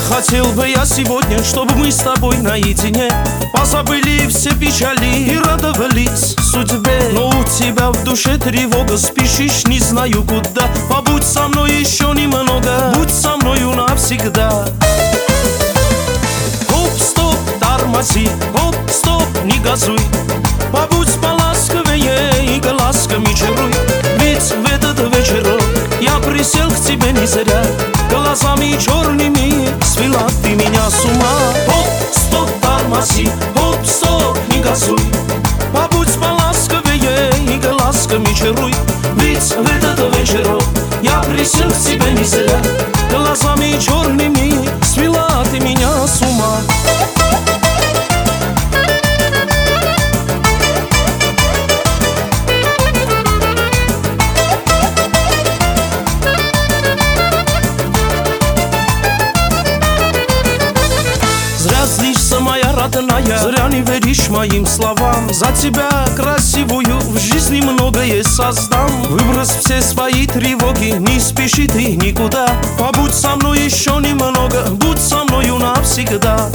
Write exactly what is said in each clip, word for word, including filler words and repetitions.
Хотел бы я сегодня, чтобы мы с тобой наедине позабыли все печали и радовались судьбе. Но у тебя в душе тревога, спешишь не знаю куда. Побудь со мной еще немного, будь со мною навсегда. Оп, стоп, тормози, оп, стоп, не газуй. Побудь поласковее и глазками чаруй. Ведь в этот вечерок я присел к тебе не зря. Глазами черными свела ты меня с ума. Оп, стоп, тормози, оп, стоп, не газуй. Побудь поласковее и глазками чаруй. Ведь в этот вечерок я присел к тебе не зря. Глазами черными свела ты меня с ума. Злишься, моя родная, зря не веришь моим словам. За тебя красивую в жизни многое создам. Выбрось все свои тревоги, не спеши ты никуда. Побудь со мной еще немного, будь со мною навсегда.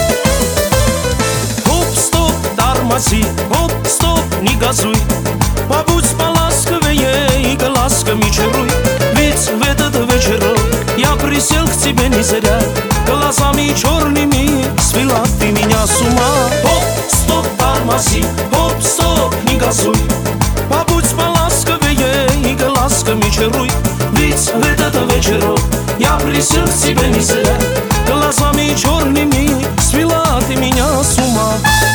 Оп, стоп, тормози, оп, стоп, не газуй. Побудь поласковее и глазками чаруй. Ведь в этот вечерок я присел к тебе не зря. Глазами черными свела ты меня с ума. Оп, стоп, тормози, оп, стоп, не газуй. Побудь поласковее и глазками чаруй. Ведь в этот вечерок я присел к тебе не зря. Глазами черными свела ты меня с ума.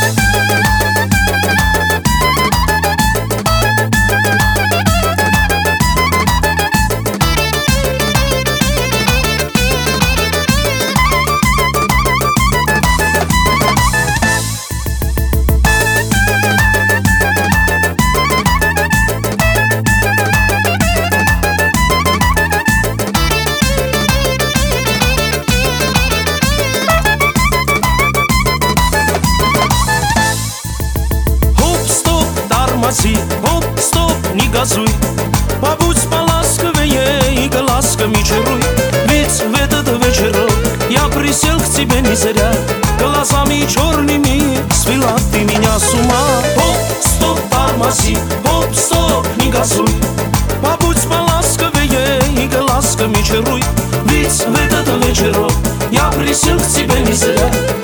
Оп, стоп, не газуй. Побудь поласковее и глазками чаруй. Ведь в этот вечерок я присел к тебе не зря. Глазами черными свела ты меня с ума. Оп, стоп, тормози, оп, стоп, не газуй. Побудь поласковее и глазками чаруй. Ведь в этот вечерок я присел к тебе не зря.